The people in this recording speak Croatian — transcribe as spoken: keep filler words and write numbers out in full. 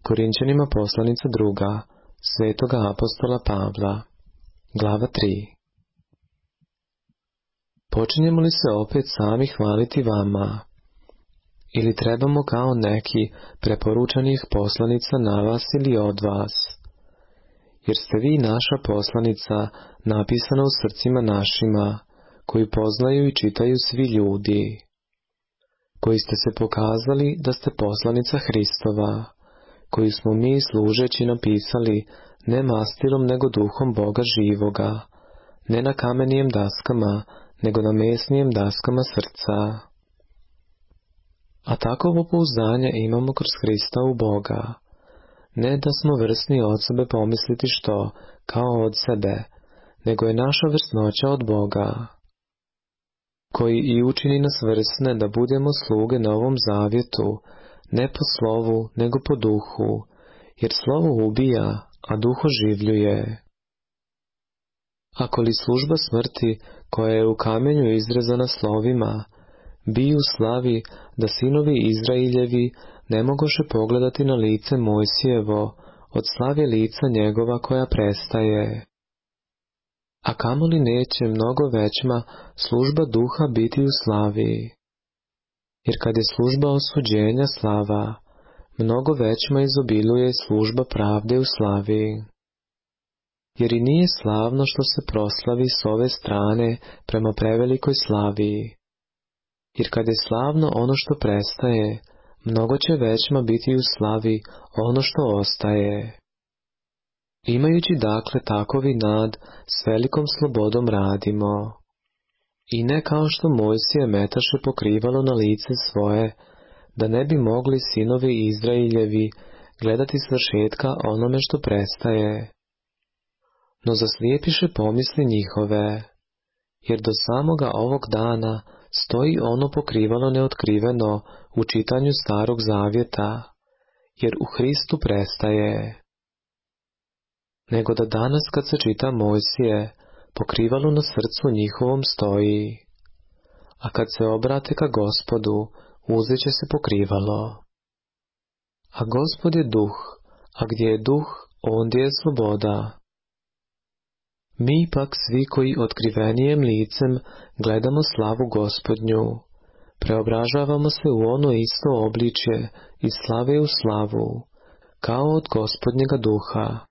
Korinćanima poslanica druga, svetoga apostola Pavla. Glava tri. Počinjemo li se opet sami hvaliti vama? Ili trebamo kao neki preporučanih poslanica na vas ili od vas? Jer ste vi naša poslanica, napisana u srcima našima, koju poznaju i čitaju svi ljudi, koji ste se pokazali da ste poslanica Hristova, koju smo mi služeći napisali ne mastilom nego duhom Boga živoga, ne na kamenijem daskama, nego na mesnijem daskama srca. A takovo pouzdanje imamo kroz Hrista u Boga, ne da smo vrsni od sebe pomisliti što, kao od sebe, nego je naša vrsnoća od Boga, koji i učini nas vrsne da budemo sluge na ovom zavjetu, ne po slovu, nego po duhu, jer slovo ubija, a duh oživljuje. Ako li služba smrti, koja je u kamenju izrezana slovima, bi u slavi da sinovi Izrailjevi ne mogoše pogledati na lice Mojsijevo od slave lica njegova koja prestaje. A kamoli neće mnogo većma služba duha biti u slavi. Jer kad je služba osuđenja slava, mnogo većma izobiluje služba pravde u slavi. Jer i nije slavno što se proslavi s ove strane prema prevelikoj slavi. Jer kad je slavno ono što prestaje, mnogo će većma biti u slavi ono što ostaje. Imajući dakle takovi nad, s velikom slobodom radimo. I ne kao što Mojsije metaše pokrivalo na lice svoje, da ne bi mogli sinovi Izrailjevi gledati svršetka onome što prestaje. No zaslijepiše pomisli njihove, jer do samoga ovog dana stoji ono pokrivalo neotkriveno u čitanju Starog Zavjeta, jer u Hristu prestaje. Nego da danas kad se čita Mojsije, pokrivalo na srcu njihovom stoji, a kad se obrate ka Gospodu, uzet će se pokrivalo. A Gospod je duh, a gdje je duh, ondje je sloboda. Mi pak svi koji otkrivenijem licem gledamo slavu Gospodnju, preobražavamo se u ono isto obličje iz slave u slavu, kao od Gospodnjega duha.